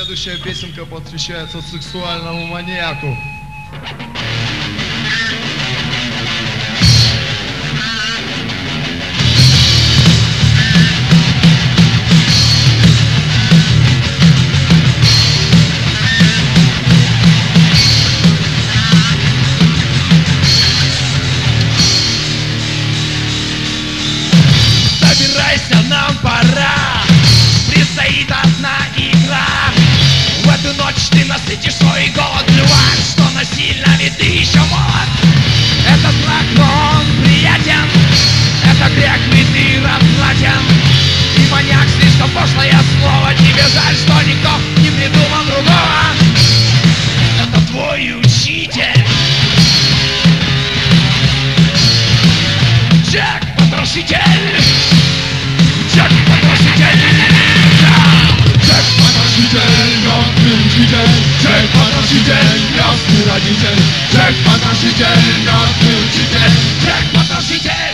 Следующая песенка посвящается сексуальному маньяку. Собирайся, нам пора, предстоит одна игра. В эту ночь ты насытишь свой голод, плевать, что насильно, ведь ты еще молод. Это страх, но он приятен, это грех, ведь ты разплатен. И маньяк слишком пошлое слово, тебе жаль, что никто не придумал другого. Это твой учитель, Джек Потрошитель. Джек Потрошитель, Джек Потрошитель, мертвый учитель. Джек Потрошитель, мертвый родитель. Джек Потрошитель, мертвый учитель. Джек Потрошитель.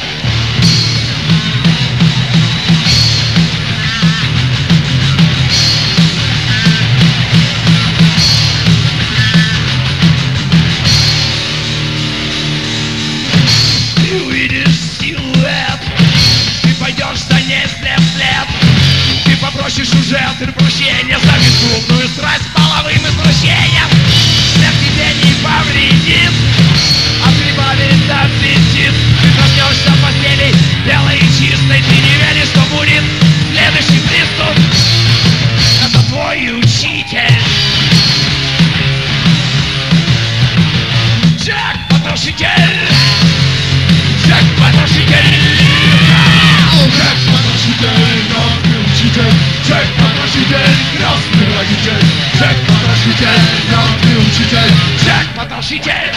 Ты увидишь силуэт, ты пойдешь за ней след в след. Ты попросишь уже прощения за безумную страсть половым извращением. Смерть тебе не повредит, а прибавит аппетит. Ты проснешься в постели белой и чистой. Ты не веришь, что будет следующий приступ. Это твой учитель, Джек Потрошитель. Джек Потрошитель. Джек Потрошитель, мертвый учитель. Джек Потрошитель, крестный родитель. Джек Потрошитель, мертвый учитель. Джек Потрошитель.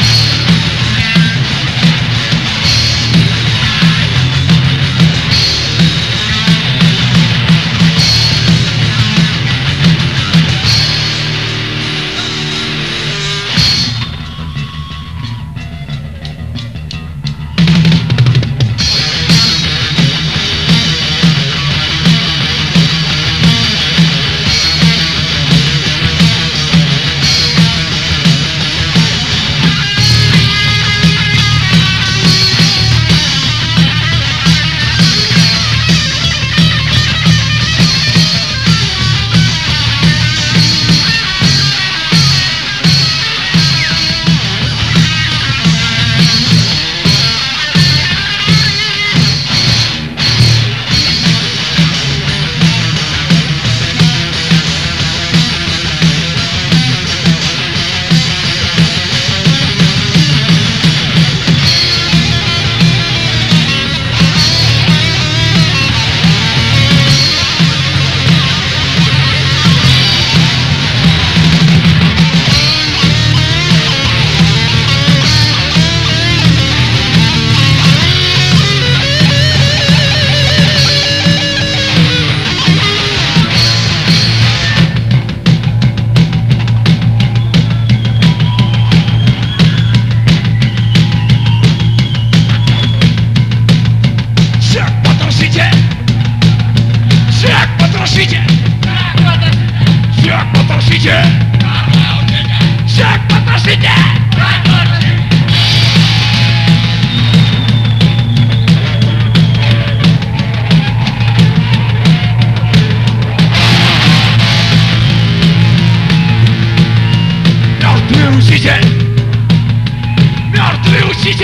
Мертвый учитель.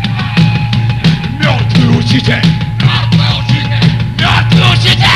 Мертвый учитель. Мертвый учитель.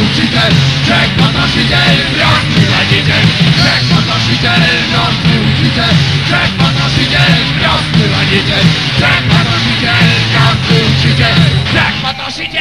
Джек Потрошитель, мертвый родитель. Джек Потрошитель, мертвый учитель. ponosiciel, Jack ponosiciel, rozmywa niedziel, Jack ponosiciel, każdy uczyciel, Jack ponosiciel.